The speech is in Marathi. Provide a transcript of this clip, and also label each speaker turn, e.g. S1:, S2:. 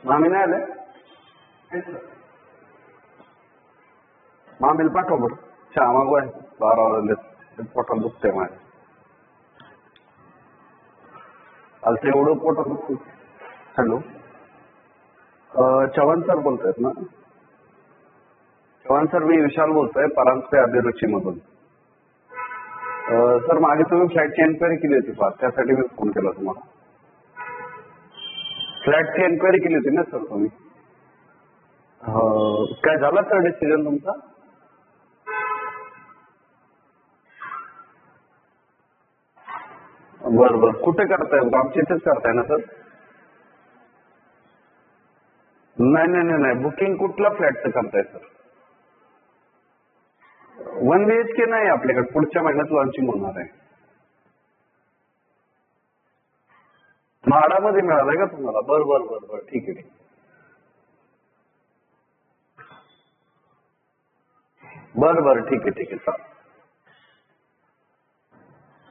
S1: मामी नाही आले? मामीला पाठव बरं, चहा मागवाय. 12 वाजले, पोटात दुखतंय माझ्या. आलतं एवढं पोटात दुखतं. हॅलो, चव्हाण सर बोलतायत ना? चव्हाण सर, मी विशाल बोलतोय, परांजपे अभिरुची मधून. सर, मागे तुम्ही फ्लॅटची एन्क्वायरी केली होती फार, त्यासाठी मी फोन केला तुम्हाला. फ्लॅटची एन्क्वायरी केली होती ना सर तुम्ही? काय झाला सर डिसिजन तुमचा? बरं बरं, कुठे करताय? आमच्या इथेच करताय ना सर? नाही नाही नाही, बुकिंग कुठल्या फ्लॅटचं करताय सर? 1 BHK नाही आपल्याकडे, पुढच्या महिन्यात लॉन्चिंग होणार आहे. म्हाडामध्ये मिळालंय का तुम्हाला? बरं बरं बरं बरं, ठीक आहे. बरं बरं, ठीक आहे ठीक आहे, चालेल.